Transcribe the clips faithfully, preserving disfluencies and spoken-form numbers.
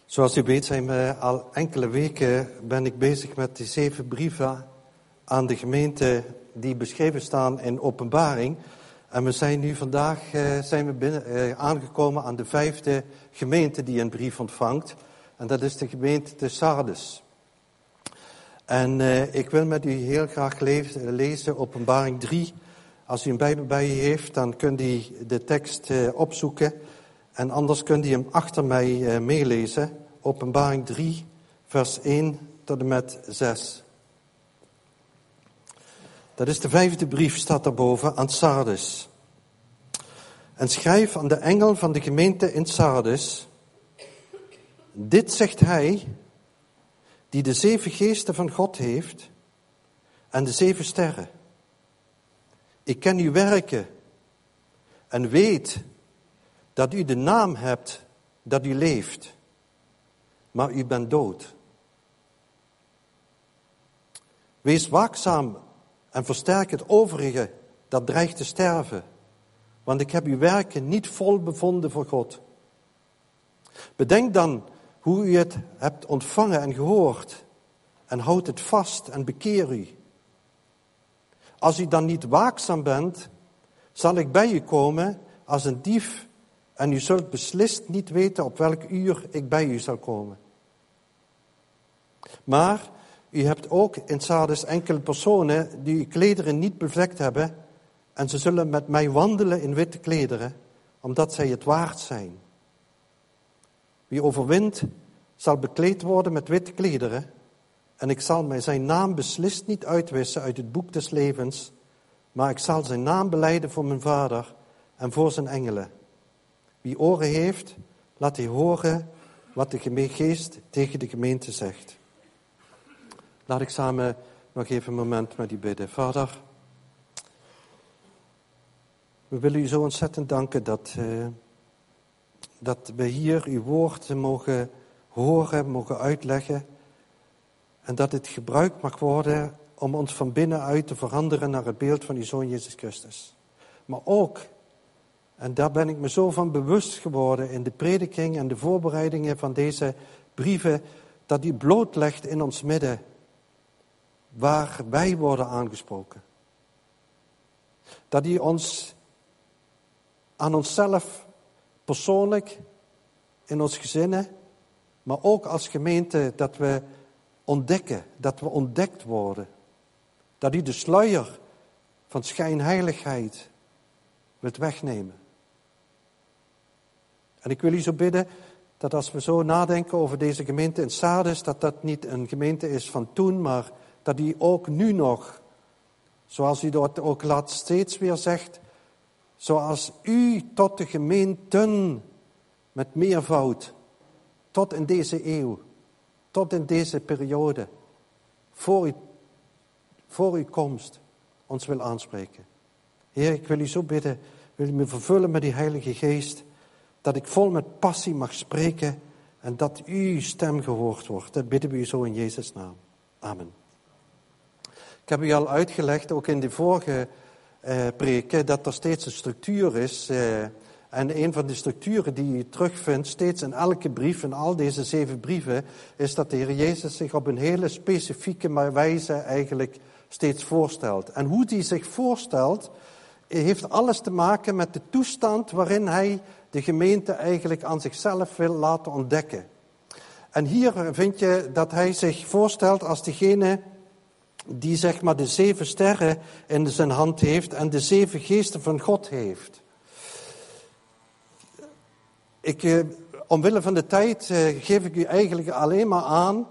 Zoals u weet zijn we al enkele weken ben ik bezig met die zeven brieven aan de gemeente die beschreven staan in Openbaring. En we zijn nu vandaag uh, zijn we binnen, uh, aangekomen aan de vijfde gemeente die een brief ontvangt. En dat is de gemeente te Sardes. En uh, ik wil met u heel graag lezen, lezen Openbaring drie. Als u een Bijbel bij u heeft, dan kunt u de tekst uh, opzoeken. En anders kunt u hem achter mij uh, meelezen. Openbaring drie, vers één tot en met zes. Dat is de vijfde brief, staat daarboven, aan Sardes. En schrijf aan de engel van de gemeente in Sardes. Dit zegt hij, die de zeven geesten van God heeft en de zeven sterren. Ik ken uw werken en weet dat u de naam hebt dat u leeft, maar u bent dood. Wees waakzaam en versterk het overige dat dreigt te sterven, want ik heb uw werken niet vol bevonden voor God. Bedenk dan hoe u het hebt ontvangen en gehoord en houd het vast en bekeer u. Als u dan niet waakzaam bent, zal ik bij u komen als een dief en u zult beslist niet weten op welk uur ik bij u zal komen. Maar u hebt ook in Sardes enkele personen die uw klederen niet bevlekt hebben en ze zullen met mij wandelen in witte klederen, omdat zij het waard zijn. Wie overwint, zal bekleed worden met witte klederen en ik zal mij zijn naam beslist niet uitwissen uit het boek des levens, maar ik zal zijn naam belijden voor mijn Vader en voor zijn engelen. Wie oren heeft, laat hij horen wat de geest tegen de gemeente zegt. Laat ik samen nog even een moment met u bidden. Vader, we willen u zo ontzettend danken dat, uh, dat we hier uw woord mogen horen, mogen uitleggen. En dat het gebruikt mag worden om ons van binnenuit te veranderen naar het beeld van uw Zoon Jezus Christus. Maar ook, en daar ben ik me zo van bewust geworden in de prediking en de voorbereidingen van deze brieven, dat u blootlegt in ons midden waar wij worden aangesproken. Dat u ons aan onszelf persoonlijk, in ons gezinnen, maar ook als gemeente, dat we ontdekken, dat we ontdekt worden. Dat u de sluier van schijnheiligheid wilt wegnemen. En ik wil u zo bidden dat als we zo nadenken over deze gemeente in Sardes, dat dat niet een gemeente is van toen, maar dat die ook nu nog, zoals u dat ook laat steeds weer zegt, zoals u tot de gemeenten met meervoud, tot in deze eeuw, tot in deze periode, voor, u, voor uw komst, ons wil aanspreken. Heer, ik wil u zo bidden, wil u me vervullen met die Heilige Geest, dat ik vol met passie mag spreken en dat uw stem gehoord wordt. Dat bidden we u zo in Jezus' naam. Amen. Ik heb u al uitgelegd, ook in de vorige uh, preken, dat er steeds een structuur is. Uh, en een van de structuren die u terugvindt, steeds in elke brief, in al deze zeven brieven, is dat de Heer Jezus zich op een hele specifieke wijze eigenlijk steeds voorstelt. En hoe hij zich voorstelt, heeft alles te maken met de toestand waarin hij de gemeente eigenlijk aan zichzelf wil laten ontdekken. En hier vind je dat hij zich voorstelt als degene die zeg maar de zeven sterren in zijn hand heeft en de zeven geesten van God heeft. Ik, eh, omwille van de tijd eh, geef ik u eigenlijk alleen maar aan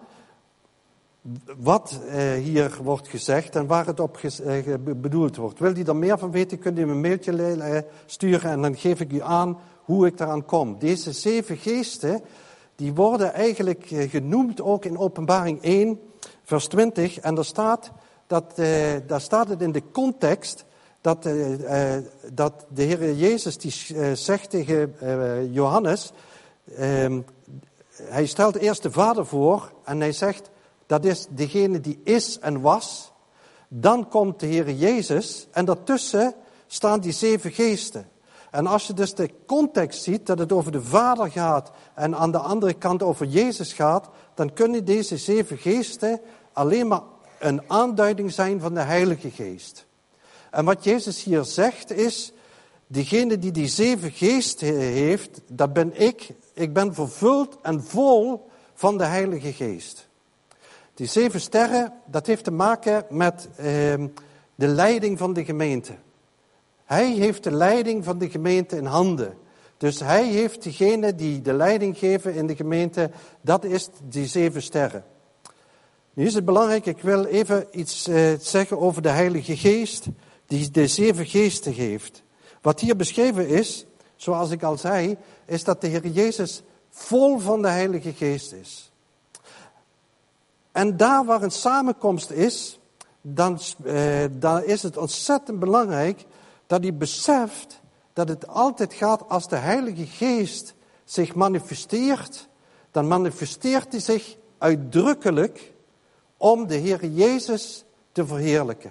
wat eh, hier wordt gezegd en waar het op ges- eh, bedoeld wordt. Wil u er meer van weten, kunt u me een mailtje eh, sturen en dan geef ik u aan hoe ik daaraan kom. Deze zeven geesten, die worden eigenlijk eh, genoemd ook in Openbaring één, vers twintig. En daar staat, dat, eh, daar staat het in de context dat, uh, uh, dat de Heer Jezus die uh, zegt tegen uh, Johannes, uh, hij stelt eerst de Vader voor en hij zegt, dat is degene die is en was. Dan komt de Heer Jezus en daartussen staan die zeven geesten. En als je dus de context ziet, dat het over de Vader gaat en aan de andere kant over Jezus gaat, dan kunnen deze zeven geesten alleen maar een aanduiding zijn van de Heilige Geest. En wat Jezus hier zegt is, diegene die die zeven geesten heeft, dat ben ik. Ik ben vervuld en vol van de Heilige Geest. Die zeven sterren, dat heeft te maken met eh, de leiding van de gemeente. Hij heeft de leiding van de gemeente in handen. Dus hij heeft diegene die de leiding geven in de gemeente, dat is die zeven sterren. Nu is het belangrijk, ik wil even iets uh, zeggen over de Heilige Geest, die de zeven geesten geeft. Wat hier beschreven is, zoals ik al zei, is dat de Heer Jezus vol van de Heilige Geest is. En daar waar een samenkomst is, dan, uh, dan is het ontzettend belangrijk dat hij beseft dat het altijd gaat als de Heilige Geest zich manifesteert, dan manifesteert hij zich uitdrukkelijk om de Heer Jezus te verheerlijken.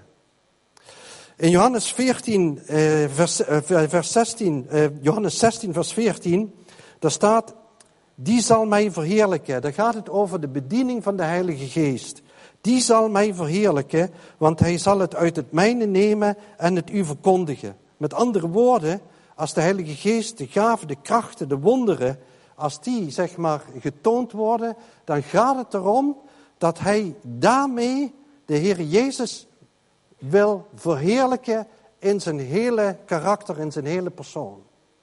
In Johannes veertien, eh, vers, eh, vers zestien, eh, Johannes zestien, vers veertien, daar staat, die zal mij verheerlijken. Daar gaat het over de bediening van de Heilige Geest. Die zal mij verheerlijken, want hij zal het uit het mijne nemen en het u verkondigen. Met andere woorden, als de Heilige Geest, de gaven, de krachten, de wonderen, als die zeg maar getoond worden, dan gaat het erom dat hij daarmee de Heer Jezus wil verheerlijken in zijn hele karakter, in zijn hele persoon.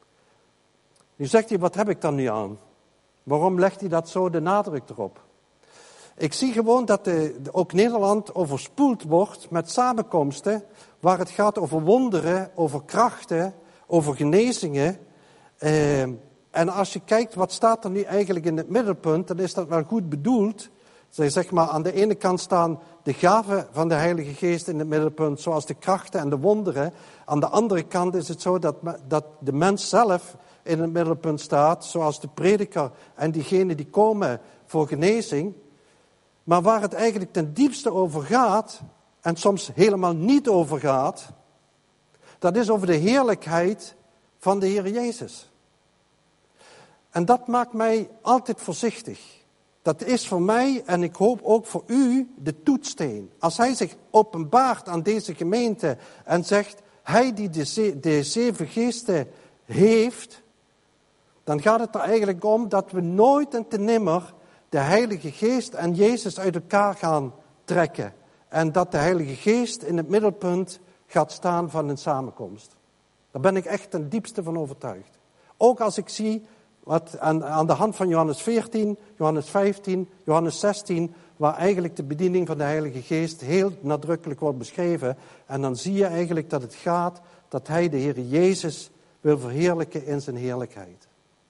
Nu zegt hij, wat heb ik dan nu aan? Waarom legt hij dat zo de nadruk erop? Ik zie gewoon dat de, ook Nederland overspoeld wordt met samenkomsten waar het gaat over wonderen, over krachten, over genezingen. Eh, en als je kijkt, wat staat er nu eigenlijk in het middelpunt, dan is dat wel goed bedoeld. Zeg maar, aan de ene kant staan de gaven van de Heilige Geest in het middelpunt, zoals de krachten en de wonderen. Aan de andere kant is het zo dat, dat de mens zelf in het middelpunt staat, zoals de prediker en diegenen die komen voor genezing. Maar waar het eigenlijk ten diepste over gaat, en soms helemaal niet over gaat, dat is over de heerlijkheid van de Heer Jezus. En dat maakt mij altijd voorzichtig. Dat is voor mij, en ik hoop ook voor u, de toetssteen. Als hij zich openbaart aan deze gemeente en zegt, hij die de, ze- de zeven geesten heeft, dan gaat het er eigenlijk om dat we nooit en te nimmer de Heilige Geest en Jezus uit elkaar gaan trekken. En dat de Heilige Geest in het middelpunt gaat staan van een samenkomst. Daar ben ik echt ten diepste van overtuigd. Ook als ik zie wat aan, aan de hand van Johannes veertien, Johannes vijftien, Johannes zestien, waar eigenlijk de bediening van de Heilige Geest heel nadrukkelijk wordt beschreven. En dan zie je eigenlijk dat het gaat dat hij de Heer Jezus wil verheerlijken in zijn heerlijkheid.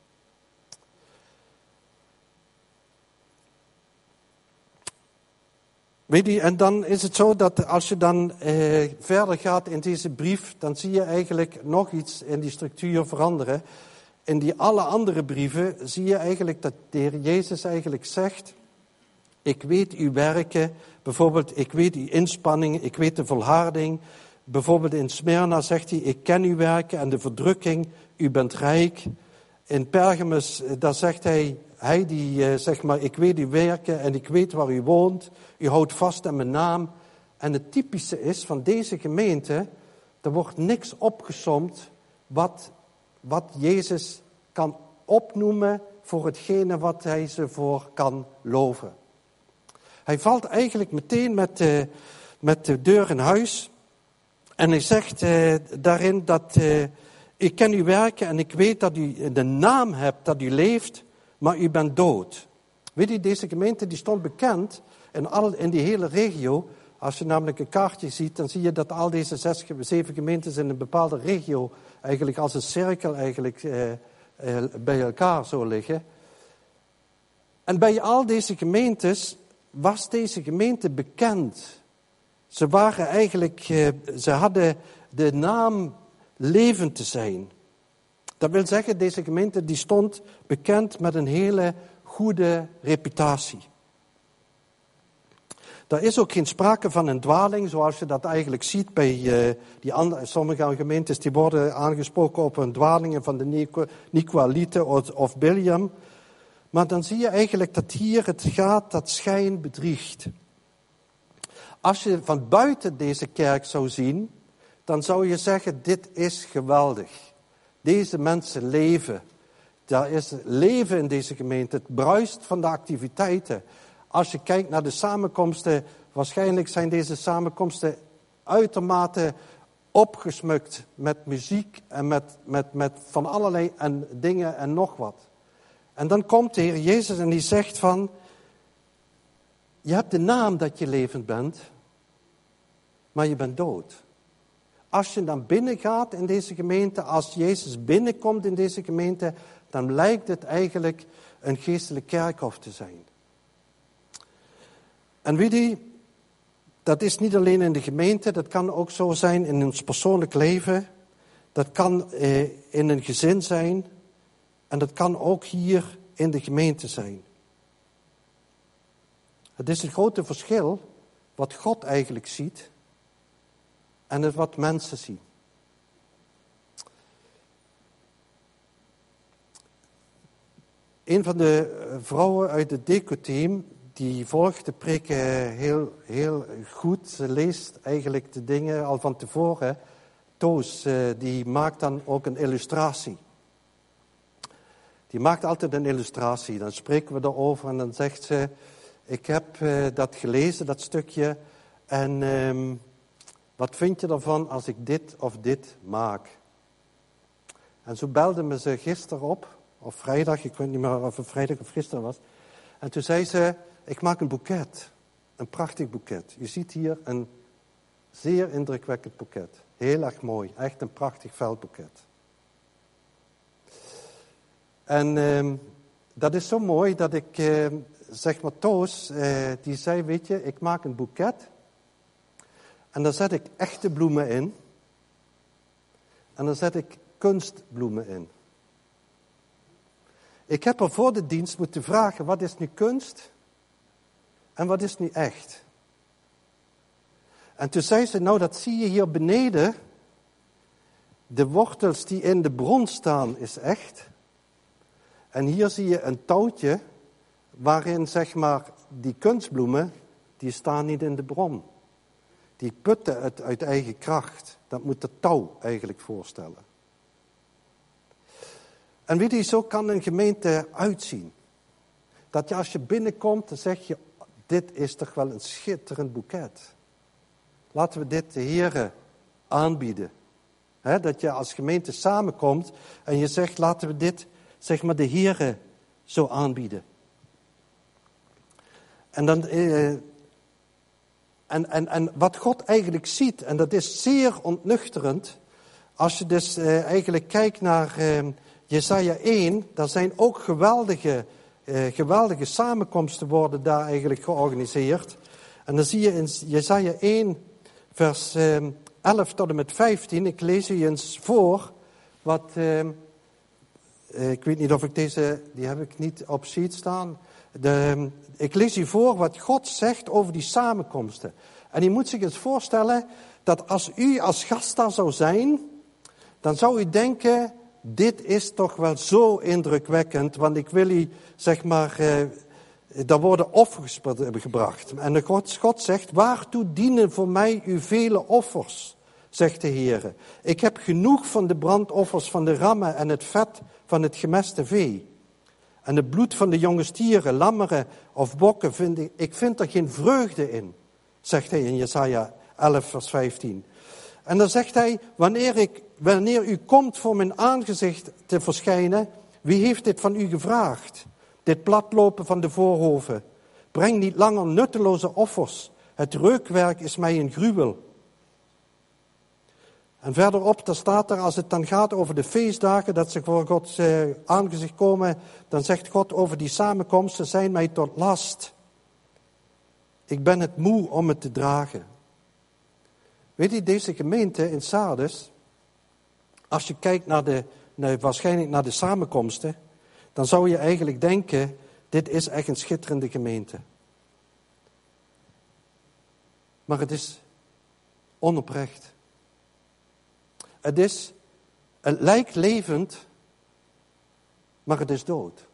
Weet je, en dan is het zo dat als je dan eh, verder gaat in deze brief, dan zie je eigenlijk nog iets in die structuur veranderen. In die alle andere brieven zie je eigenlijk dat de Heer Jezus eigenlijk zegt, ik weet uw werken, bijvoorbeeld ik weet uw inspanning, ik weet de volharding. Bijvoorbeeld in Smyrna zegt hij, ik ken uw werken en de verdrukking, u bent rijk. In Pergamus, daar zegt hij, hij die uh, zeg maar, ik weet uw werken en ik weet waar u woont. U houdt vast aan mijn naam. En het typische is van deze gemeente, er wordt niks opgesomd wat, wat Jezus kan opnoemen voor hetgene wat hij ze voor kan loven. Hij valt eigenlijk meteen met de, met de deur in huis. En hij zegt uh, daarin dat, uh, ik ken uw werken en ik weet dat u de naam hebt, dat u leeft, maar u bent dood. Weet je, deze gemeente die stond bekend in, al, in die hele regio. Als je namelijk een kaartje ziet, dan zie je dat al deze zes, zeven gemeentes in een bepaalde regio eigenlijk als een cirkel eigenlijk uh, uh, bij elkaar zo liggen. En bij al deze gemeentes was deze gemeente bekend. Ze waren eigenlijk, uh, ze hadden de naam levend te zijn. Dat wil zeggen, deze gemeente die stond bekend met een hele goede reputatie. Er is ook geen sprake van een dwaling, zoals je dat eigenlijk ziet bij uh, die andere, sommige gemeentes. Die worden aangesproken op een dwalingen van de Nicolaieten of, of Biliam. Maar dan zie je eigenlijk dat hier het gaat dat schijn bedriegt. Als je van buiten deze kerk zou zien, dan zou je zeggen, dit is geweldig. Deze mensen leven. Er is leven in deze gemeente. Het bruist van de activiteiten. Als je kijkt naar de samenkomsten, waarschijnlijk zijn deze samenkomsten uitermate opgesmukt met muziek en met, met, met van allerlei en dingen en nog wat. En dan komt de Heer Jezus en die zegt van, je hebt de naam dat je levend bent, maar je bent dood. Als je dan binnen gaat in deze gemeente, als Jezus binnenkomt in deze gemeente, dan lijkt het eigenlijk een geestelijk kerkhof te zijn. En weet je, dat is niet alleen in de gemeente, dat kan ook zo zijn in ons persoonlijk leven. Dat kan eh, in een gezin zijn en dat kan ook hier in de gemeente zijn. Het is een grote verschil wat God eigenlijk ziet en het wat mensen zien. Een van de vrouwen uit het Deco-team, die volgt de preken heel, heel goed. Ze leest eigenlijk de dingen al van tevoren. Toos, die maakt dan ook een illustratie. Die maakt altijd een illustratie. Dan spreken we erover en dan zegt ze, ik heb dat gelezen, dat stukje. En um, wat vind je ervan als ik dit of dit maak? En zo belde me ze gisteren op, of vrijdag, ik weet niet meer of het vrijdag of gisteren was. En toen zei ze, ik maak een boeket, een prachtig boeket. Je ziet hier een zeer indrukwekkend boeket. Heel erg mooi, echt een prachtig veldboeket. En uh, dat is zo mooi dat ik, uh, zeg maar Toos, uh, die zei, weet je, ik maak een boeket. En daar zet ik echte bloemen in. En daar zet ik kunstbloemen in. Ik heb er voor de dienst moeten vragen, wat is nu kunst? En wat is nu echt? En toen zei ze, nou dat zie je hier beneden. De wortels die in de bron staan is echt. En hier zie je een touwtje waarin zeg maar die kunstbloemen, die staan niet in de bron. Die putten het uit eigen kracht. Dat moet de touw eigenlijk voorstellen. En weet je, zo kan een gemeente uitzien. Dat je als je binnenkomt, dan zeg je, dit is toch wel een schitterend boeket. Laten we dit de Heere aanbieden. He, dat je als gemeente samenkomt en je zegt, laten we dit, zeg maar, de Heere zo aanbieden. En dan... Eh, En, en, en wat God eigenlijk ziet, en dat is zeer ontnuchterend, als je dus uh, eigenlijk kijkt naar uh, Jesaja één, daar zijn ook geweldige, uh, geweldige samenkomsten worden daar eigenlijk georganiseerd. En dan zie je in Jesaja één, vers uh, elf tot en met vijftien, ik lees u eens voor, wat, uh, uh, ik weet niet of ik deze, die heb ik niet op sheet staan. De, ik lees u voor wat God zegt over die samenkomsten. En u moet zich eens voorstellen dat als u als gast daar zou zijn, dan zou u denken, dit is toch wel zo indrukwekkend, want ik wil u, zeg maar, eh, daar worden offers gebracht. En de God, God zegt, waartoe dienen voor mij uw vele offers, zegt de Heer. Ik heb genoeg van de brandoffers van de rammen en het vet van het gemeste vee. En het bloed van de jonge stieren, lammeren of bokken, vind ik, ik vind er geen vreugde in, zegt hij in Jesaja elf, vers vijftien. En dan zegt hij, wanneer, ik, wanneer u komt voor mijn aangezicht te verschijnen, wie heeft dit van u gevraagd? Dit platlopen van de voorhoven. Breng niet langer nutteloze offers. Het reukwerk is mij een gruwel. En verderop, daar staat er, als het dan gaat over de feestdagen, dat ze voor Gods eh, aangezicht komen, dan zegt God over die samenkomsten, zijn mij tot last. Ik ben het moe om het te dragen. Weet je, deze gemeente in Sardes, als je kijkt naar de, naar, waarschijnlijk naar de samenkomsten, dan zou je eigenlijk denken, dit is echt een schitterende gemeente. maar het is onoprecht. Het is, het lijkt levend, maar het is dood.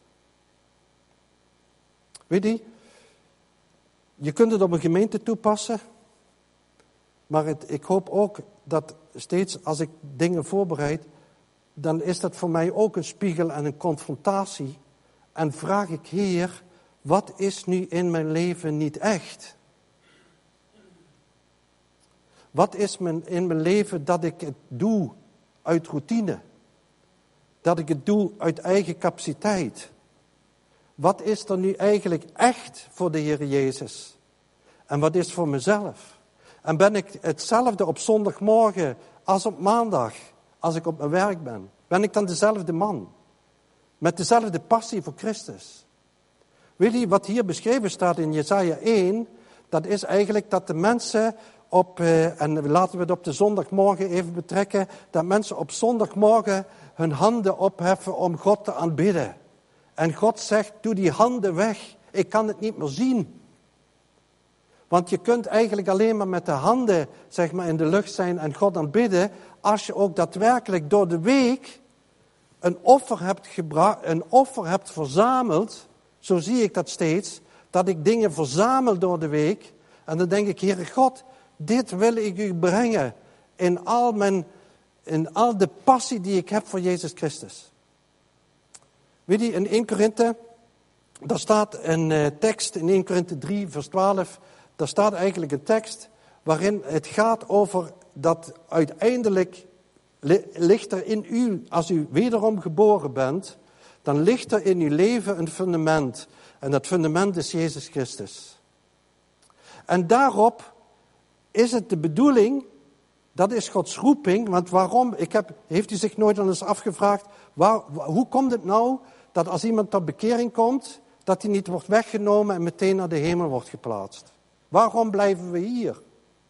Weet je, je kunt het op een gemeente toepassen, maar het, ik hoop ook dat steeds als ik dingen voorbereid, dan is dat voor mij ook een spiegel en een confrontatie. En vraag ik, Heer, wat is nu in mijn leven niet echt? Wat is men in mijn leven dat ik het doe uit routine? Dat ik het doe uit eigen capaciteit? Wat is er nu eigenlijk echt voor de Heer Jezus? En wat is voor mezelf? En ben ik hetzelfde op zondagmorgen als op maandag, als ik op mijn werk ben? Ben ik dan dezelfde man? Met dezelfde passie voor Christus? Weet je, wat hier beschreven staat in Jesaja één, dat is eigenlijk dat de mensen op, eh, en laten we het op de zondagmorgen even betrekken, dat mensen op zondagmorgen hun handen opheffen om God te aanbidden. En God zegt, doe die handen weg, ik kan het niet meer zien. Want je kunt eigenlijk alleen maar met de handen zeg maar, in de lucht zijn en God aanbidden, als je ook daadwerkelijk door de week een offer hebt gebra- een offer hebt verzameld. Zo zie ik dat steeds, dat ik dingen verzamel door de week. En dan denk ik, Heere God, dit wil ik u brengen in al, mijn, in al de passie die ik heb voor Jezus Christus. Weet je, in eerste Korinthe, daar staat een uh, tekst, in eerste Korinthe drie, vers twaalf, daar staat eigenlijk een tekst waarin het gaat over dat uiteindelijk ligt er in u, als u wederom geboren bent, dan ligt er in uw leven een fundament. En dat fundament is Jezus Christus. En daarop is het de bedoeling, dat is Gods roeping, want waarom, ik heb, heeft u zich nooit al eens afgevraagd, waar, hoe komt het nou dat als iemand tot bekering komt, dat hij niet wordt weggenomen en meteen naar de hemel wordt geplaatst? Waarom blijven we hier?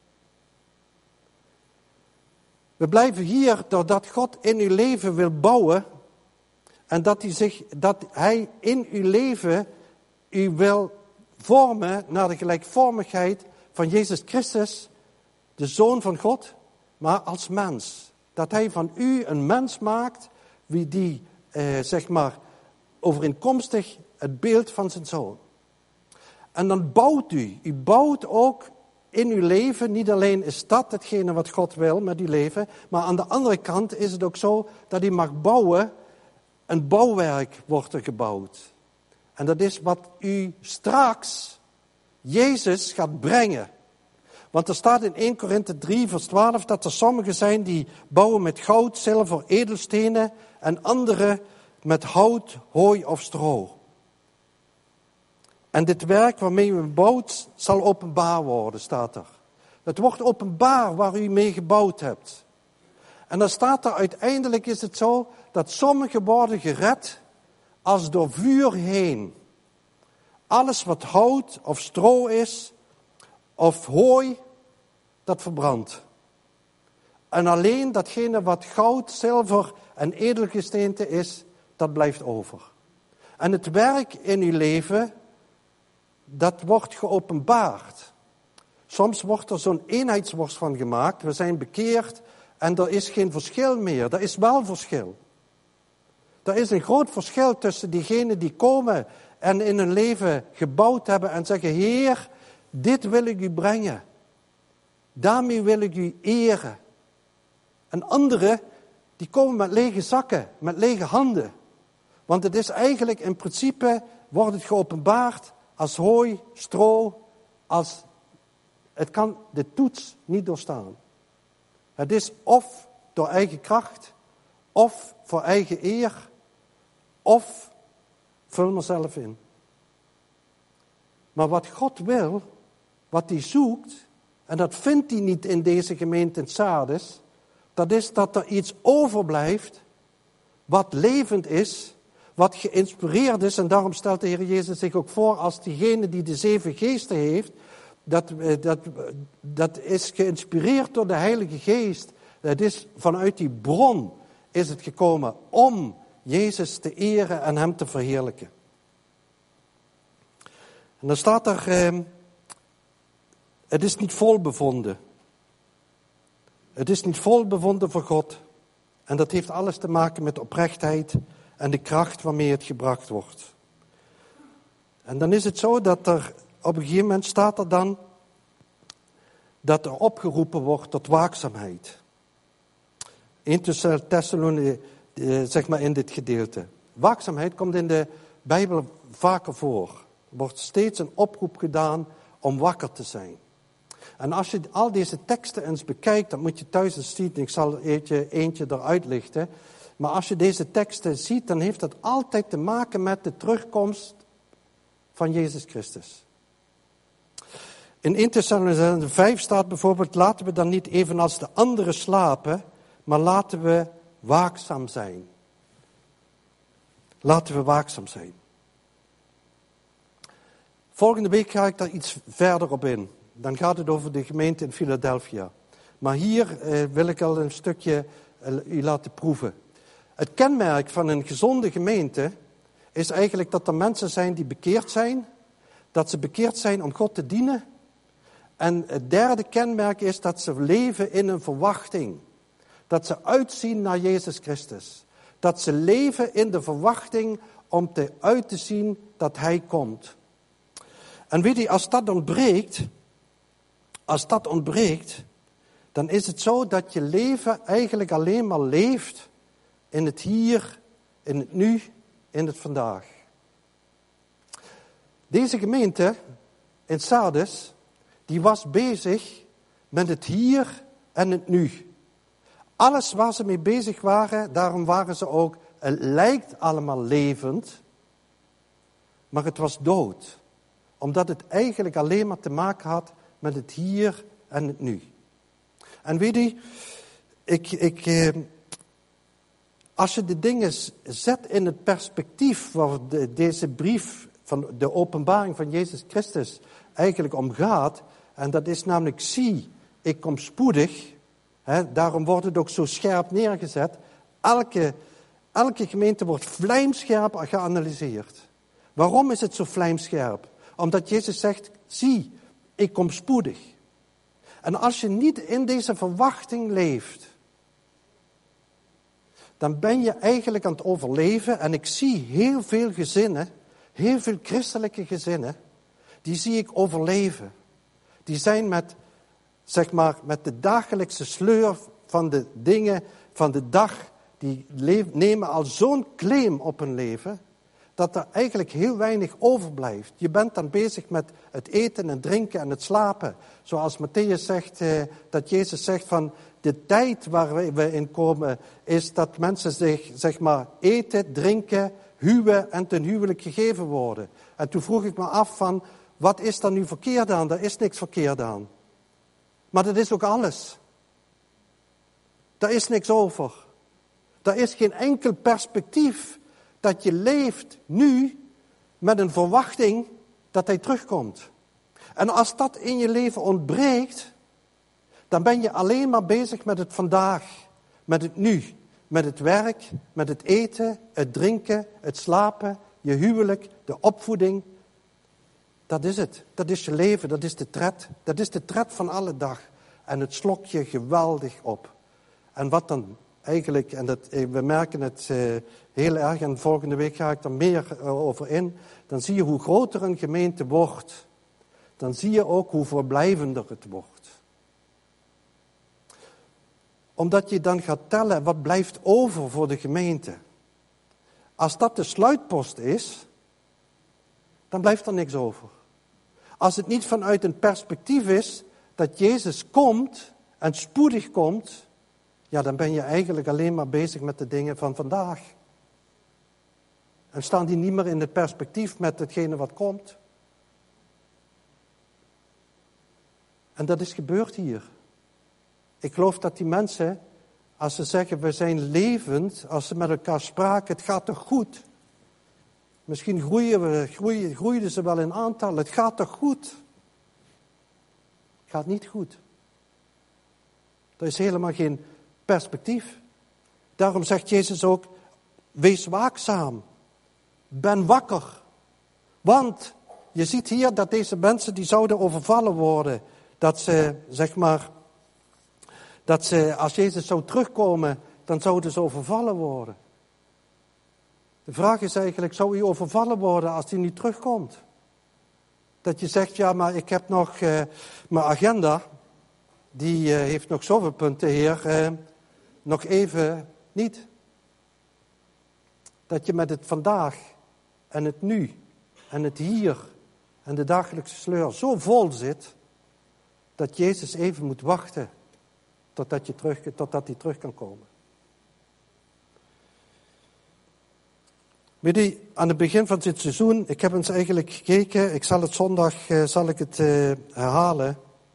We blijven hier doordat God in uw leven wil bouwen en dat hij, zich, dat hij in uw leven u wil vormen naar de gelijkvormigheid van Jezus Christus, de Zoon van God, maar als mens. Dat hij van u een mens maakt, wie die, eh, zeg maar, overeenkomstig het beeld van zijn Zoon. En dan bouwt u, u bouwt ook in uw leven, niet alleen is dat hetgene wat God wil met uw leven, maar aan de andere kant is het ook zo dat u mag bouwen, een bouwwerk wordt er gebouwd. En dat is wat u straks Jezus gaat brengen. Want er staat in eerste Korinthe drie, vers twaalf, dat er sommigen zijn die bouwen met goud, zilver, edelstenen en anderen met hout, hooi of stro. En dit werk waarmee u bouwt zal openbaar worden, staat er. Het wordt openbaar waar u mee gebouwd hebt. En dan staat er uiteindelijk is het zo dat sommigen worden gered als door vuur heen. Alles wat hout of stro is of hooi, dat verbrandt. En alleen datgene wat goud, zilver en edelgesteente is, dat blijft over. En het werk in uw leven, dat wordt geopenbaard. Soms wordt er zo'n eenheidsworst van gemaakt. We zijn bekeerd en er is geen verschil meer. Er is wel verschil. Er is een groot verschil tussen diegenen die komen en in hun leven gebouwd hebben en zeggen, Heer, dit wil ik u brengen. Daarmee wil ik u eren. En anderen, die komen met lege zakken, met lege handen. Want het is eigenlijk in principe, wordt het geopenbaard als hooi, stro, als het kan de toets niet doorstaan. Het is of door eigen kracht, of voor eigen eer, of vul mezelf in. Maar wat God wil, wat hij zoekt, en dat vindt hij niet in deze gemeente in Sardes, dat is dat er iets overblijft, wat levend is, wat geïnspireerd is, en daarom stelt de Heer Jezus zich ook voor als diegene die de zeven geesten heeft, dat, dat, dat is geïnspireerd door de Heilige Geest. Het is vanuit die bron is het gekomen om Jezus te eren en hem te verheerlijken. En dan staat er, Het is niet vol bevonden. Het is niet vol bevonden voor God. En dat heeft alles te maken met oprechtheid en de kracht waarmee het gebracht wordt. En dan is het zo dat er op een gegeven moment staat er dan dat er opgeroepen wordt tot waakzaamheid. In Thessalonië, zeg maar in dit gedeelte. Waakzaamheid komt in de Bijbel vaker voor. Er wordt steeds een oproep gedaan om wakker te zijn. En als je al deze teksten eens bekijkt, dan moet je thuis eens zien. Ik zal eentje, eentje eruit lichten. Maar als je deze teksten ziet, dan heeft dat altijd te maken met de terugkomst van Jezus Christus. In Eerste Thessalonicenzen vijf staat bijvoorbeeld, laten we dan niet evenals de anderen slapen, maar laten we waakzaam zijn. Laten we waakzaam zijn. Volgende week ga ik daar iets verder op in. Dan gaat het over de gemeente in Philadelphia. Maar hier eh, wil ik al een stukje eh, u laten proeven. Het kenmerk van een gezonde gemeente is eigenlijk dat er mensen zijn die bekeerd zijn. Dat ze bekeerd zijn om God te dienen. En het derde kenmerk is dat ze leven in een verwachting. Dat ze uitzien naar Jezus Christus. Dat ze leven in de verwachting om te uit te zien dat Hij komt. En weet je, als dat ontbreekt, als dat ontbreekt, dan is het zo dat je leven eigenlijk alleen maar leeft in het hier, in het nu, in het vandaag. Deze gemeente in Sardes, die was bezig met het hier en het nu. Alles waar ze mee bezig waren, daarom waren ze ook, het lijkt allemaal levend, maar het was dood. Omdat het eigenlijk alleen maar te maken had met het hier en het nu. En weet je, ik, ik, eh, als je de dingen zet in het perspectief waar de, deze brief van de openbaring van Jezus Christus eigenlijk om gaat, en dat is namelijk, zie, ik kom spoedig, hè, daarom wordt het ook zo scherp neergezet, elke, elke gemeente wordt vlijmscherp geanalyseerd. Waarom is het zo vlijmscherp? Omdat Jezus zegt, zie, ik kom spoedig. En als je niet in deze verwachting leeft, dan ben je eigenlijk aan het overleven. En ik zie heel veel gezinnen, heel veel christelijke gezinnen, die zie ik overleven. Die zijn met, zeg maar, met de dagelijkse sleur van de dingen van de dag, die nemen al zo'n claim op hun leven, dat er eigenlijk heel weinig overblijft. Je bent dan bezig met het eten en drinken en het slapen. Zoals Matthäus zegt, eh, dat Jezus zegt van de tijd waar we in komen, is dat mensen zich, zeg maar, eten, drinken, huwen en ten huwelijk gegeven worden. En toen vroeg ik me af van, wat is daar nu verkeerd aan? Er is niks verkeerd aan. Maar dat is ook alles. Daar is niks over. Daar is geen enkel perspectief dat je leeft nu met een verwachting dat Hij terugkomt. En als dat in je leven ontbreekt, dan ben je alleen maar bezig met het vandaag, met het nu, met het werk, met het eten, het drinken, het slapen, je huwelijk, de opvoeding. Dat is het. Dat is je leven, dat is de tred. Dat is de tred van alle dag. En het slokt je geweldig op. En wat dan eigenlijk, en dat, we merken het uh, heel erg, en volgende week ga ik er meer uh, over in, dan zie je hoe groter een gemeente wordt, dan zie je ook hoe verblijvender het wordt. Omdat je dan gaat tellen, wat blijft over voor de gemeente. Als dat de sluitpost is, dan blijft er niks over. Als het niet vanuit een perspectief is dat Jezus komt en spoedig komt, ja, dan ben je eigenlijk alleen maar bezig met de dingen van vandaag. En staan die niet meer in het perspectief met hetgene wat komt. En dat is gebeurd hier. Ik geloof dat die mensen, als ze zeggen we zijn levend, als ze met elkaar spraken, het gaat toch goed. Misschien groeien we, groeien, groeiden ze wel in aantal, het gaat toch goed. Het gaat niet goed. Er is helemaal geen perspectief. Daarom zegt Jezus ook, wees waakzaam, ben wakker. Want je ziet hier dat deze mensen die zouden overvallen worden, dat ze, zeg maar, dat ze, als Jezus zou terugkomen, dan zouden ze overvallen worden. De vraag is eigenlijk, zou u overvallen worden als hij niet terugkomt? Dat je zegt, ja, maar ik heb nog uh, mijn agenda, die uh, heeft nog zoveel punten, Heer, uh, nog even niet. Dat je met het vandaag en het nu en het hier en de dagelijkse sleur zo vol zit, dat Jezus even moet wachten totdat, je terug, totdat hij terug kan komen. Weet je, aan het begin van dit seizoen, ik heb eens eigenlijk gekeken, ik zal het zondag uh, zal ik het, uh, herhalen.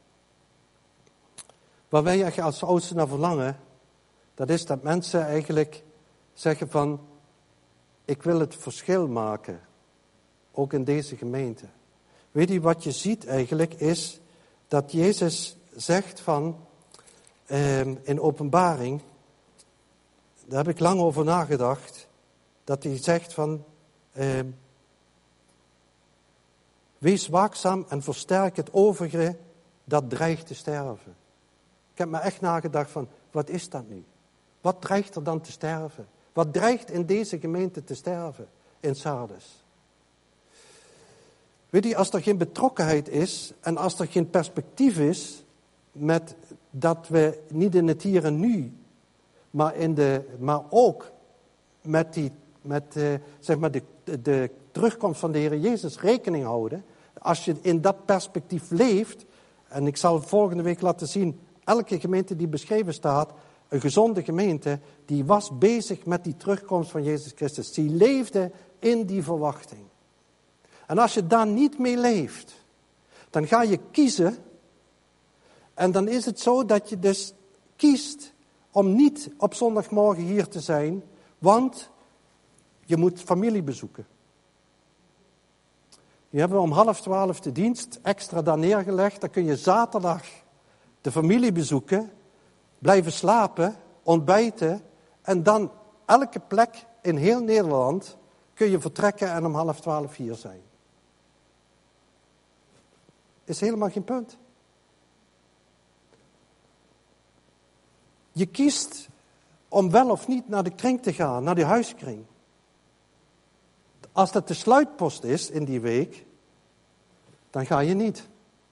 Waar wij eigenlijk als oudsten naar verlangen, dat is dat mensen eigenlijk zeggen van, ik wil het verschil maken, ook in deze gemeente. Weet je, wat je ziet eigenlijk is dat Jezus zegt van, uh, in Openbaring, daar heb ik lang over nagedacht, dat hij zegt van, uh, wees waakzaam en versterk het overige dat dreigt te sterven. Ik heb me echt nagedacht van, wat is dat nu? Wat dreigt er dan te sterven? Wat dreigt in deze gemeente te sterven, in Sardes? Weet je, als er geen betrokkenheid is en als er geen perspectief is, met dat we niet in het hier en nu, maar, in de, maar ook met, die, met uh, zeg maar de, de, de terugkomst van de Heer Jezus rekening houden. Als je in dat perspectief leeft, en ik zal volgende week laten zien, elke gemeente die beschreven staat, een gezonde gemeente, die was bezig met die terugkomst van Jezus Christus. Die leefde in die verwachting. En als je daar niet mee leeft, dan ga je kiezen. En dan is het zo dat je dus kiest om niet op zondagmorgen hier te zijn, want je moet familie bezoeken. Die hebben we om half twaalf de dienst extra daar neergelegd. Dan kun je zaterdag de familie bezoeken, blijven slapen, ontbijten en dan elke plek in heel Nederland kun je vertrekken en om half twaalf hier zijn. Is helemaal geen punt. Je kiest om wel of niet naar de kring te gaan, naar die huiskring. Als dat de sluitpost is in die week, dan ga je niet.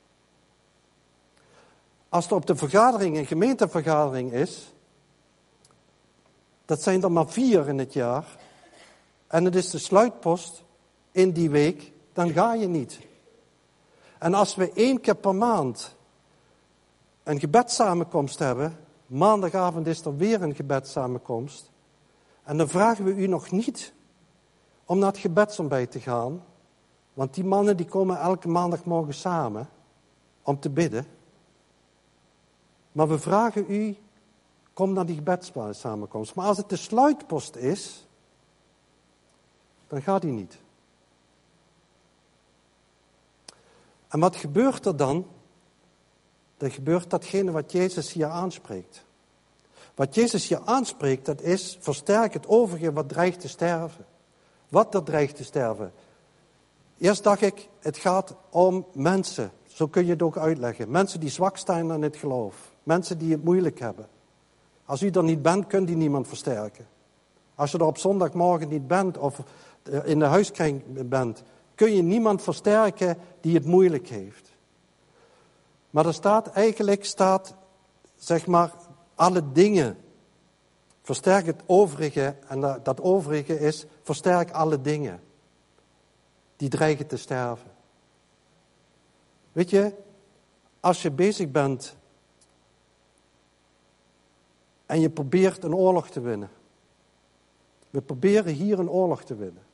Als er op de vergadering een gemeentevergadering is, dat zijn er maar vier in het jaar, en het is de sluitpost in die week, dan ga je niet. En als we één keer per maand een gebedssamenkomst hebben, maandagavond is er weer een gebedssamenkomst, en dan vragen we u nog niet om naar het gebedsontbijt te gaan, want die mannen die komen elke maandagmorgen samen om te bidden. Maar we vragen u, kom naar die gebedssamenkomst. Maar als het de sluitpost is, dan gaat die niet. En wat gebeurt er dan? Er gebeurt datgene wat Jezus hier aanspreekt. Wat Jezus hier aanspreekt, dat is, versterk het overige wat dreigt te sterven. Wat er dreigt te sterven. Eerst dacht ik, het gaat om mensen. Zo kun je het ook uitleggen. Mensen die zwak staan aan het geloof. Mensen die het moeilijk hebben. Als u er niet bent, kunt u niemand versterken. Als je er op zondagmorgen niet bent of in de huiskring bent, kun je niemand versterken die het moeilijk heeft. Maar er staat eigenlijk, staat, zeg maar, alle dingen. Versterk het overige, en dat overige is, versterk alle dingen die dreigen te sterven. Weet je, als je bezig bent en je probeert een oorlog te winnen. We proberen hier een oorlog te winnen.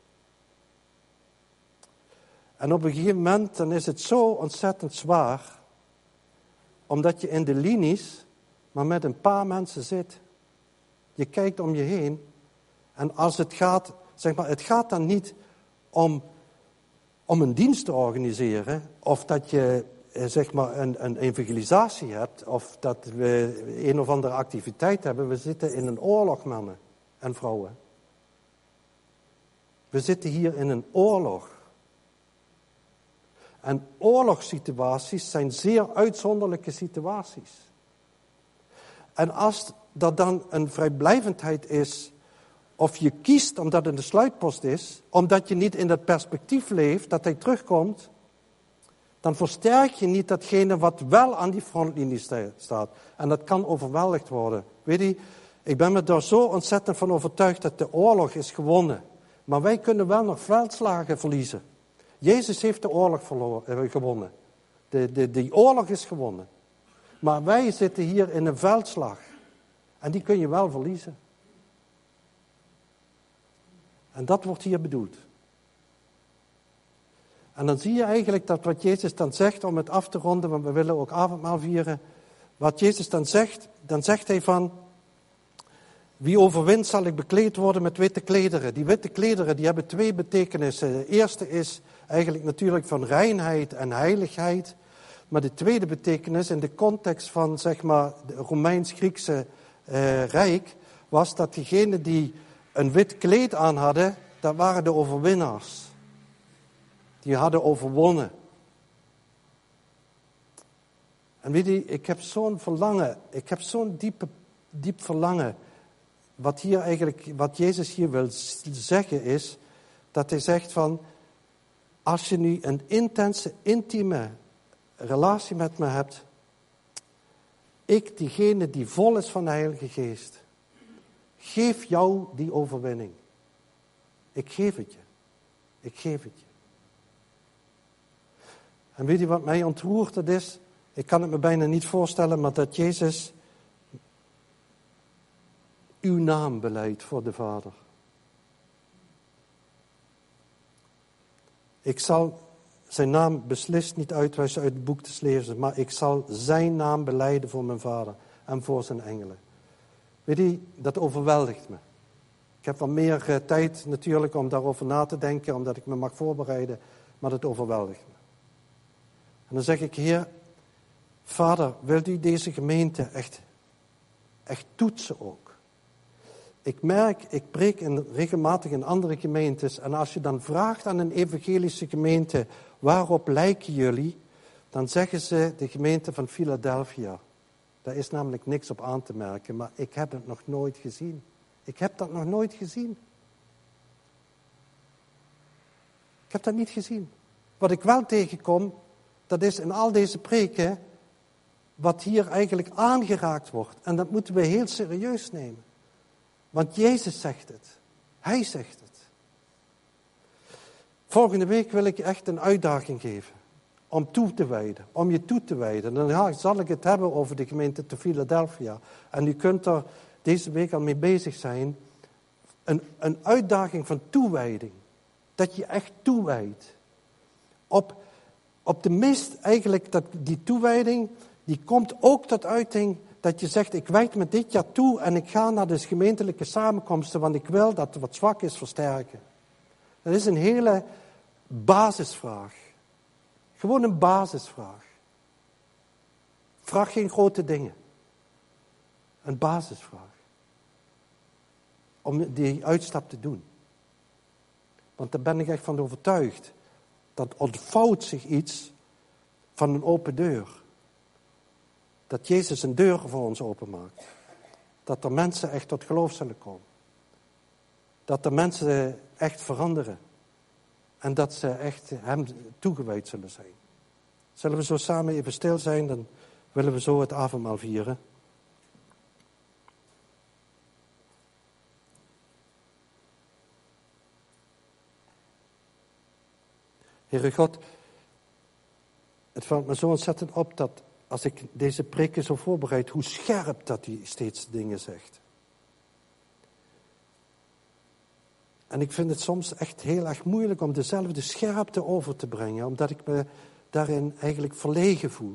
En op een gegeven moment dan is het zo ontzettend zwaar, omdat je in de linies maar met een paar mensen zit. Je kijkt om je heen en als het gaat, zeg maar, het gaat dan niet om, om een dienst te organiseren of dat je zeg maar een, een evangelisatie hebt of dat we een of andere activiteit hebben. We zitten in een oorlog, mannen en vrouwen. We zitten hier in een oorlog. En oorlogssituaties zijn zeer uitzonderlijke situaties. En als dat dan een vrijblijvendheid is, of je kiest omdat het een sluitpost is, omdat je niet in dat perspectief leeft, dat hij terugkomt, dan versterk je niet datgene wat wel aan die frontlinie staat. En dat kan overweldigd worden. Weet je, ik ben me daar zo ontzettend van overtuigd dat de oorlog is gewonnen. Maar wij kunnen wel nog veldslagen verliezen. Jezus heeft de oorlog verloren, gewonnen. De, de, die oorlog is gewonnen. Maar wij zitten hier in een veldslag. En die kun je wel verliezen. En dat wordt hier bedoeld. En dan zie je eigenlijk dat wat Jezus dan zegt, om het af te ronden, want we willen ook avondmaal vieren. Wat Jezus dan zegt, dan zegt hij van, wie overwint zal ik bekleed worden met witte klederen. Die witte klederen die hebben twee betekenissen. De eerste is eigenlijk natuurlijk van reinheid en heiligheid. Maar de tweede betekenis in de context van zeg maar het Romeins-Griekse eh, Rijk was dat diegenen die een wit kleed aan hadden, dat waren de overwinnaars. Die hadden overwonnen. En weet je, ik heb zo'n verlangen, ik heb zo'n diepe, diep verlangen. Wat hier eigenlijk, wat Jezus hier wil zeggen is, dat hij zegt van, als je nu een intense, intieme relatie met me hebt, ik, diegene die vol is van de Heilige Geest, geef jou die overwinning. Ik geef het je. Ik geef het je. En weet je wat mij ontroert, dat is, ik kan het me bijna niet voorstellen, maar dat Jezus uw naam beleidt voor de Vader. Ik zal zijn naam beslist niet uitwijzen uit het boek des levens, maar ik zal zijn naam belijden voor mijn Vader en voor zijn engelen. Weet je, dat overweldigt me. Ik heb wat meer uh, tijd natuurlijk om daarover na te denken, omdat ik me mag voorbereiden, maar dat overweldigt me. En dan zeg ik, Heer, Vader, wilt u deze gemeente echt, echt toetsen ook? Ik merk, ik preek in, regelmatig in andere gemeentes, en als je dan vraagt aan een evangelische gemeente, waarop lijken jullie? Dan zeggen ze de gemeente van Philadelphia. Daar is namelijk niks op aan te merken, maar ik heb het nog nooit gezien. Ik heb dat nog nooit gezien. Ik heb dat niet gezien. Wat ik wel tegenkom, dat is in al deze preken, wat hier eigenlijk aangeraakt wordt. En dat moeten we heel serieus nemen. Want Jezus zegt het. Hij zegt het. Volgende week wil ik echt een uitdaging geven. Om toe te wijden. Om je toe te wijden. Dan zal ik het hebben over de gemeente te Philadelphia. En u kunt er deze week al mee bezig zijn. Een, een uitdaging van toewijding. Dat je echt toewijdt. Op, op de meest eigenlijk, dat, die toewijding, die komt ook tot uiting dat je zegt, ik wijd me dit jaar toe en ik ga naar de gemeentelijke samenkomsten, want ik wil dat wat zwak is versterken. Dat is een hele basisvraag. Gewoon een basisvraag. Vraag geen grote dingen. Een basisvraag. Om die uitstap te doen. Want daar ben ik echt van overtuigd. Dat ontvouwt zich iets van een open deur. Dat Jezus een deur voor ons openmaakt. Dat er mensen echt tot geloof zullen komen. Dat er mensen echt veranderen. En dat ze echt hem toegewijd zullen zijn. Zullen we zo samen even stil zijn, dan willen we zo het avondmaal vieren. Heere God, het valt me zo ontzettend op dat als ik deze preken zo voorbereid, hoe scherp dat hij steeds dingen zegt. En ik vind het soms echt heel erg moeilijk om dezelfde scherpte over te brengen, omdat ik me daarin eigenlijk verlegen voel.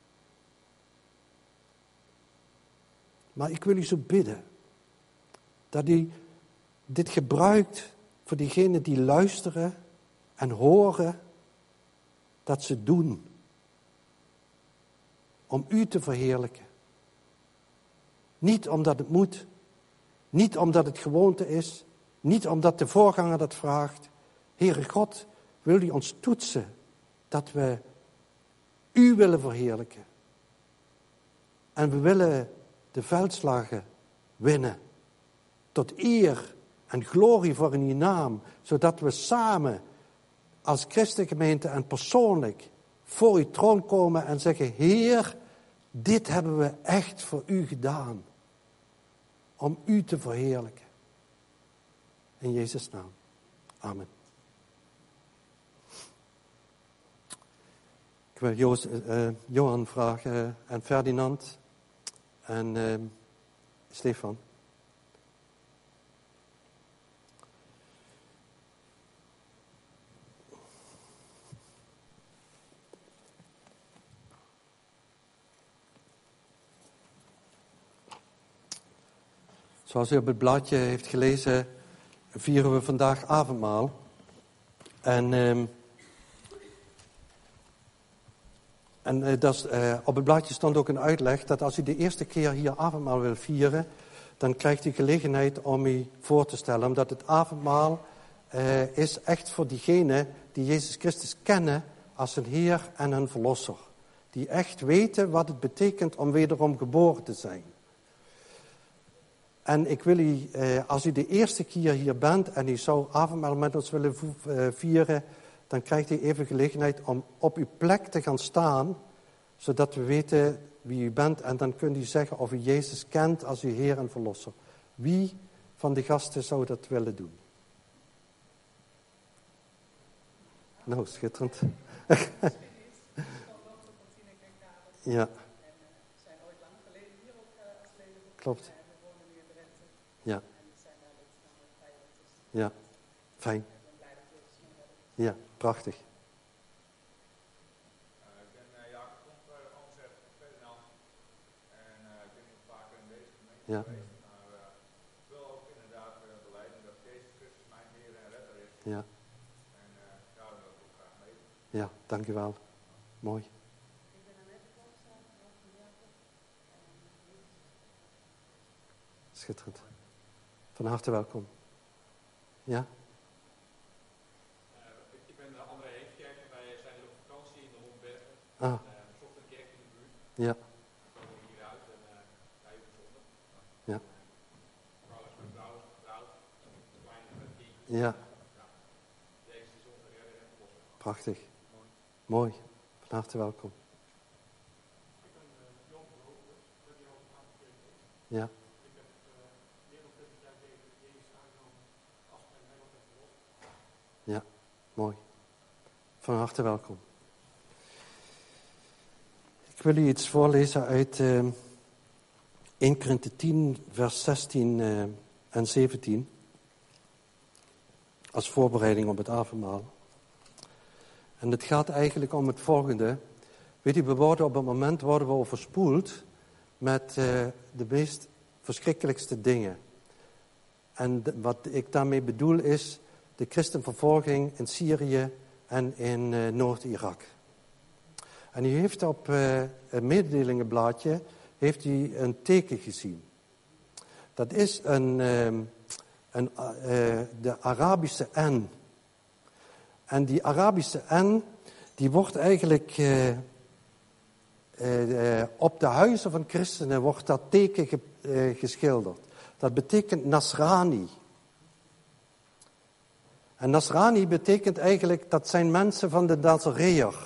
Maar ik wil u zo bidden, dat u dit gebruikt voor diegenen die luisteren en horen, dat ze doen. Om u te verheerlijken. Niet omdat het moet. Niet omdat het gewoonte is. Niet omdat de voorganger dat vraagt. Heere God, wil u ons toetsen dat we u willen verheerlijken. En we willen de veldslagen winnen. Tot eer en glorie voor in uw naam. Zodat we samen als christengemeente en persoonlijk voor uw troon komen en zeggen: Heer, dit hebben we echt voor u gedaan. Om u te verheerlijken. In Jezus' naam. Amen. Ik wil Joos, uh, Johan vragen en Ferdinand en uh, Stefan. Zoals u op het blaadje heeft gelezen, vieren we vandaag avondmaal. En, uh, en uh, dat is, uh, op het blaadje stond ook een uitleg dat als u de eerste keer hier avondmaal wil vieren, dan krijgt u gelegenheid om u voor te stellen. Omdat het avondmaal uh, is echt voor diegenen die Jezus Christus kennen als hun Heer en hun Verlosser. Die echt weten wat het betekent om wederom geboren te zijn. En ik wil u, eh, als u de eerste keer hier bent en u zou avondmaal met ons willen vieren, dan krijgt u even gelegenheid om op uw plek te gaan staan, zodat we weten wie u bent. En dan kunt u zeggen of u Jezus kent als uw Heer en Verlosser. Wie van de gasten zou dat willen doen? Nou, schitterend. Ja. Klopt. Ja. Ja, fijn. Ja, prachtig. Uh, ik ben uh, Jacob Komp, uh, Ferdinand. En uh, ik ben nog vaak in deze gemeente Ja. geweest. Maar uh, ik wil ook inderdaad uh, belijden dat Jezus Christus mijn Heer en Redder is. Ja. En uh, ja, dat wil ik ook graag mee. Ja, dank u wel. Mooi. Schitterend. Van harte welkom. Ja? Uh, ik ben uh, André Heemskerk en wij zijn hier op vakantie in de Hondbergen. Ah. Uh, we zochten een kerk in de buurt. Ja. We komen hieruit en uh, wij hebben gevonden. Ja. Vrouw is mijn vrouw, getrouwd, een kleine kind. Ja. Ja. Jezus is onze redder en verlosser. Prachtig. Mooi. Mooi. Van harte welkom. Ik ben uh, Jan Verhoeven, ik ben hier al een aantal keer geweest. Ja. Ik heb uh, meer dan twintig jaar geleden Jezus aangenomen als mijn Nederland en verlosser. Ja. Mooi. Van harte welkom. Ik wil u iets voorlezen uit uh, eerste Korinthe tien, vers zestien uh, en zeventien. Als voorbereiding op het avondmaal. En het gaat eigenlijk om het volgende. Weet u, we worden op het moment worden we overspoeld met uh, de meest verschrikkelijkste dingen. En de, wat ik daarmee bedoel is de christenvervolging in Syrië en in uh, Noord-Irak. En u heeft op uh, een mededelingenblaadje heeft u een teken gezien. Dat is een, uh, een, uh, de Arabische N. En die Arabische N, die wordt eigenlijk uh, uh, uh, op de huizen van christenen wordt dat teken ge, uh, geschilderd. Dat betekent Nasrani. En Nasrani betekent eigenlijk, dat zijn mensen van de Nazareër.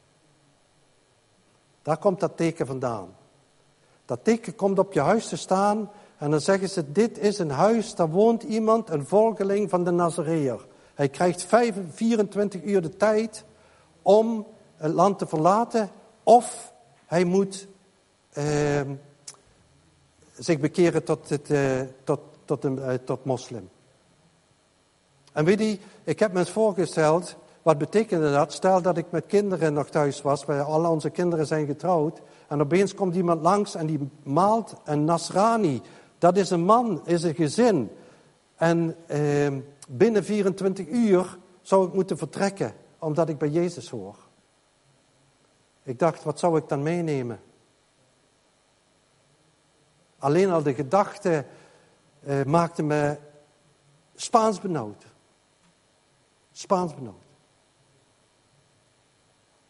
Daar komt dat teken vandaan. Dat teken komt op je huis te staan en dan zeggen ze, dit is een huis, daar woont iemand, een volgeling van de Nazareër. Hij krijgt vierentwintig uur de tijd om het land te verlaten of hij moet uh, zich bekeren tot, het, uh, tot, tot, een, uh, tot moslim. En weet je, ik heb me eens voorgesteld, wat betekende dat? Stel dat ik met kinderen nog thuis was, wij, al onze kinderen zijn getrouwd, en opeens komt iemand langs en die maalt een Nasrani. Dat is een man, is een gezin. En eh, binnen vierentwintig uur zou ik moeten vertrekken, omdat ik bij Jezus hoor. Ik dacht, wat zou ik dan meenemen? Alleen al de gedachte eh, maakte me Spaans benauwd. Spaans benauwd.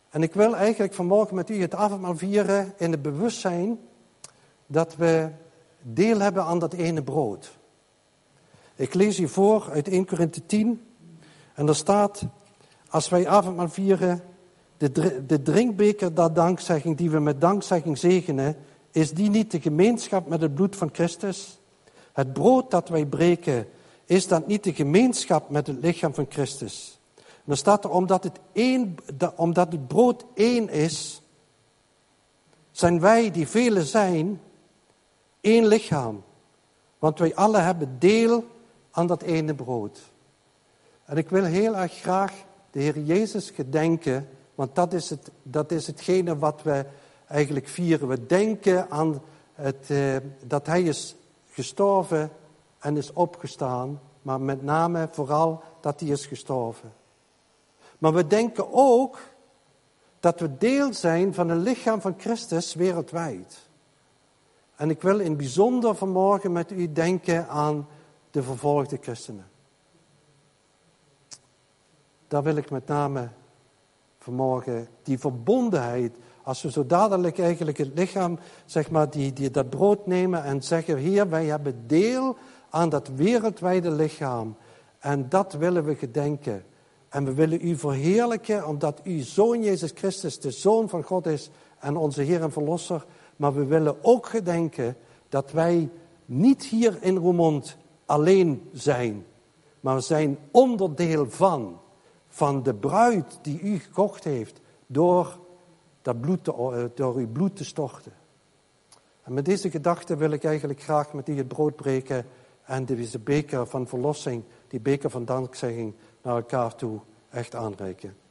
En ik wil eigenlijk vanmorgen met u het avondmaal vieren in het bewustzijn dat we deel hebben aan dat ene brood. Ik lees u voor uit eerste Korinthe tien. En daar staat, als wij avondmaal vieren, de, de drinkbeker der dankzegging die we met dankzegging zegenen, is die niet de gemeenschap met het bloed van Christus? Het brood dat wij breken, is dat niet de gemeenschap met het lichaam van Christus? En dan staat er, omdat het, één, omdat het brood één is, zijn wij, die velen zijn, één lichaam. Want wij alle hebben deel aan dat ene brood. En ik wil heel erg graag de Heer Jezus gedenken, want dat is, het, dat is hetgene wat we eigenlijk vieren. We denken aan het, uh, dat Hij is gestorven en is opgestaan, maar met name vooral dat Hij is gestorven. Maar we denken ook dat we deel zijn van het lichaam van Christus wereldwijd. En ik wil in bijzonder vanmorgen met u denken aan de vervolgde christenen. Daar wil ik met name vanmorgen die verbondenheid, als we zo dadelijk eigenlijk het lichaam, zeg maar, die, die dat brood nemen en zeggen, Heer, wij hebben deel aan dat wereldwijde lichaam. En dat willen we gedenken. En we willen u verheerlijken, omdat uw Zoon Jezus Christus de Zoon van God is en onze Heer en Verlosser. Maar we willen ook gedenken dat wij niet hier in Roermond alleen zijn. Maar we zijn onderdeel van, van de bruid die u gekocht heeft door, dat bloed te, door uw bloed te storten. En met deze gedachte wil ik eigenlijk graag met u het brood breken en deze beker van verlossing, die beker van dankzegging, naar elkaar toe echt aanreiken.